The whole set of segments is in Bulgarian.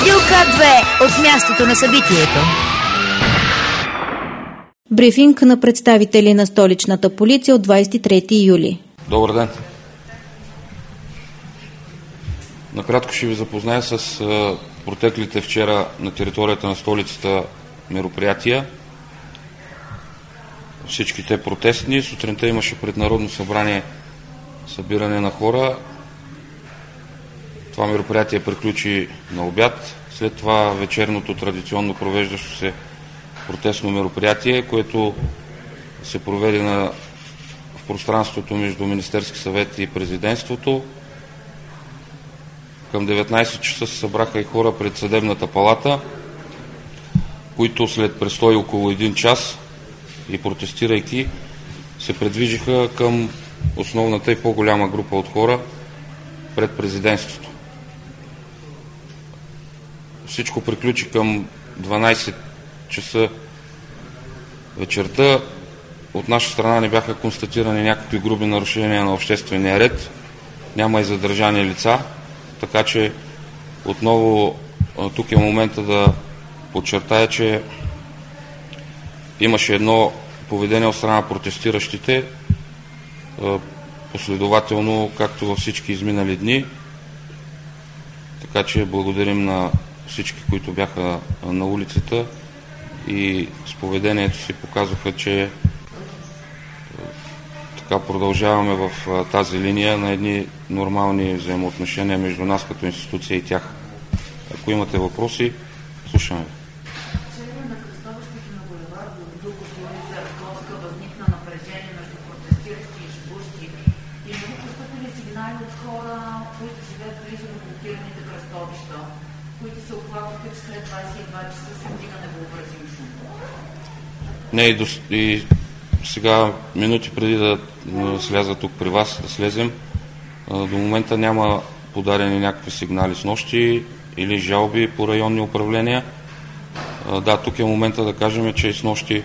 Радио К2 от мястото на събитието. Брифинг на представители на столичната полиция от 23 юли. Добър ден! Накратко ще ви запозная с протеклите вчера на територията на столицата мероприятия. Всичките протестни. Сутринта имаше пред Народно събрание събиране на хора. Това мероприятие приключи на обяд. След това вечерното традиционно провеждащо се протестно мероприятие, което се проведе в пространството между Министерски съвет и президентството. Към 19 часа се събраха и хора пред Съдебната палата, които след престой около 1 час и протестирайки се предвижиха към основната и по-голяма група от хора пред президентството. Всичко приключи към 12 часа вечерта. От наша страна не бяха констатирани някакви груби нарушения на обществения ред. Няма и задържани лица, така че отново тук е момента да подчертая, че имаше едно поведение от страна на протестиращите, последователно, както във всички изминали дни. Така че благодарим на всички, които бяха на улицата и с поведението си показваха, че така продължаваме в тази линия на едни нормални взаимоотношения между нас като институция и тях. Ако имате въпроси, слушаме ви. Не, и сега, минути преди да сляза тук при вас, да слезем, до момента няма подадени някакви сигнали с нощи или жалби по районни управления. Да, тук е момента да кажем, че и с нощи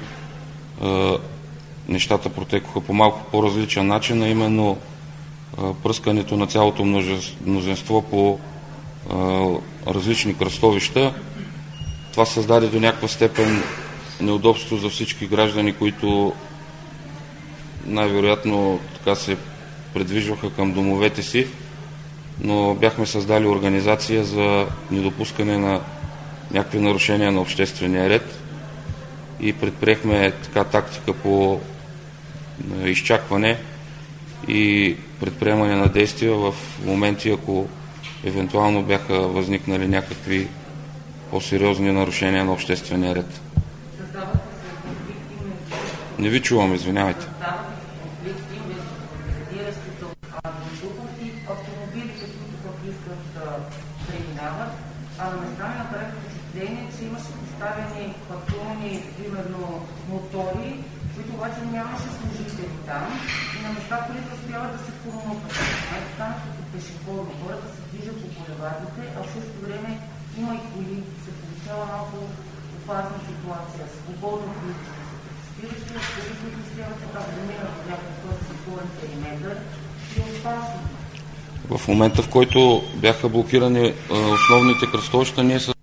нещата протекоха по малко по-различен начин, а именно пръскането на цялото мнозинство по различни кръстовища. Това създаде до някаква степен неудобство за всички граждани, които най-вероятно така се предвижваха към домовете си, но бяхме създали организация за недопускане на някакви нарушения на обществения ред и предприехме така тактика по изчакване и предприемане на действия в моменти, ако евентуално бяха възникнали някакви по-сериозни нарушения на обществения ред. Не ви чувам, извинявайте. А на места ми направих впечатление, че имаше поставени патрулни, примерно мотори, които обаче нямаше служители там и на места, които успяват да се формуват. Станат като пешеходно. Хората се движат по булевардите, а в същото време има и коли. Се получава малко опасна ситуация. Свободно количество се протестиращи, коли, които успяват така да минат в някакъв затворен периметър и опасно. В момента, в който бяха блокирани основните кръстовища, ние с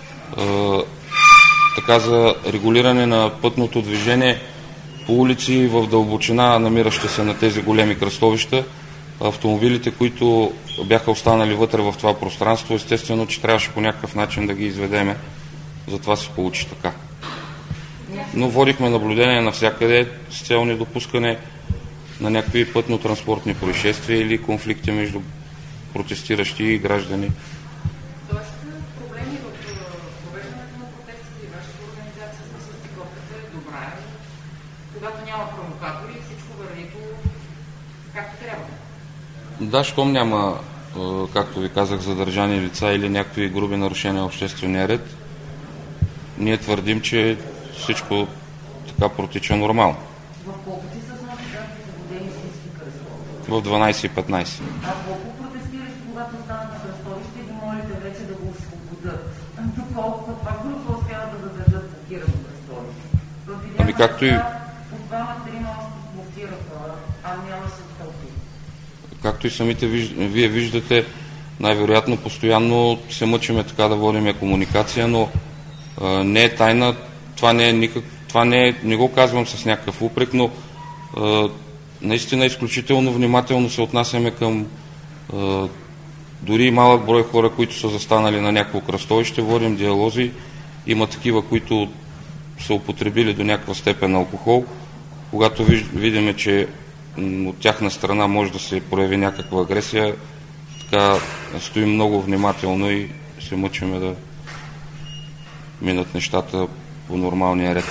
така за регулиране на пътното движение по улици в дълбочина, намиращи се на тези големи кръстовища, автомобилите, които бяха останали вътре в това пространство, естествено, че трябваше по някакъв начин да ги изведеме. Затова се получи така. Но водихме наблюдение навсякъде с цел недопускане на някакви пътно-транспортни происшествия или конфликти между протестиращи и граждани. Тоест проблеми в провеждането на протестите и вашата организация с стиковката е добра, когато няма провокатори и всичко върви както трябва. Да, щом няма, както ви казах, задържани лица или някакви груби нарушения на обществения ред, ние твърдим, че всичко така протича нормално. В колко часа с нощи бяха освободени всички кръстовища? В 12:15. А колко протестиращи, когато станат на кръстовище, ги молите вече да го освободят? Доколко това група успяват да задържат блокирано кръстовище? Ами както и... По 2-3 още блокираха, а нямаше тълпи. Както и самите вие виждате, най-вероятно постоянно се мъчиме така да водим комуникация, но не е тайна, не го казвам с някакъв упрек, но наистина изключително внимателно се отнасяме към дори и малък брой хора, които са застанали на някакво кръстовище, водим диалози. Има такива, които са употребили до някаква степен алкохол. Когато видим, че от тяхна страна може да се прояви някаква агресия, така стоим много внимателно и се мъчиме да минат нещата по нормалния ред.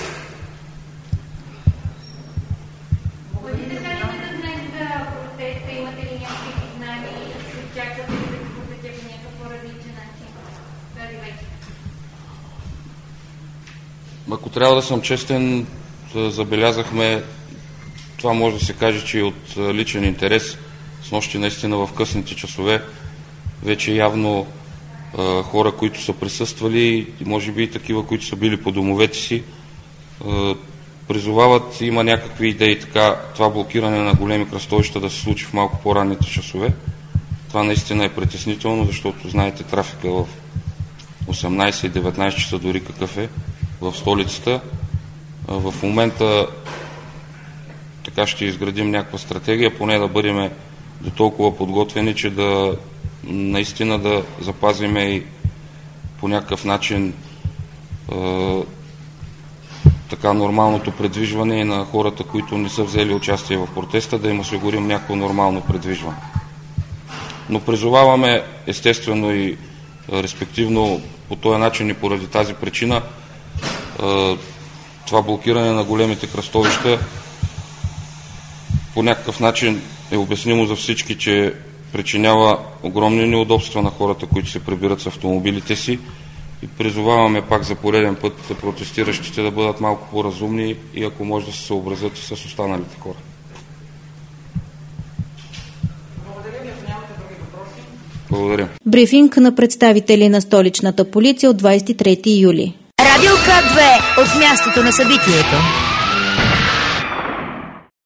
Ако трябва да съм честен, забелязахме, това може да се каже, че и от личен интерес, снощи наистина в късните часове, вече явно хора, които са присъствали, може би и такива, които са били по домовете си, призовават, има някакви идеи така, това блокиране на големи кръстовища да се случи в малко по-ранните часове. Това наистина е притеснително, защото знаете трафика в 18 и 19 часа дори какъв е в столицата. В момента така ще изградим някаква стратегия, поне да бъдем до толкова подготвени, че да наистина да запазиме и по някакъв начин така нормалното предвижване на хората, които не са взели участие в протеста, да им осигурим някакво нормално предвижване. Но призоваваме естествено и респективно по този начин и поради тази причина това блокиране на големите кръстовища по някакъв начин е обяснимо за всички, че причинява огромни неудобства на хората, които се прибират с автомобилите си, и призоваваме пак за пореден път протестиращите да бъдат малко по-разумни и ако може да се съобразят и с останалите хора. Благодаря. Брифинг на представители на столичната полиция от 23 юли. Радио К2 от мястото на събитието.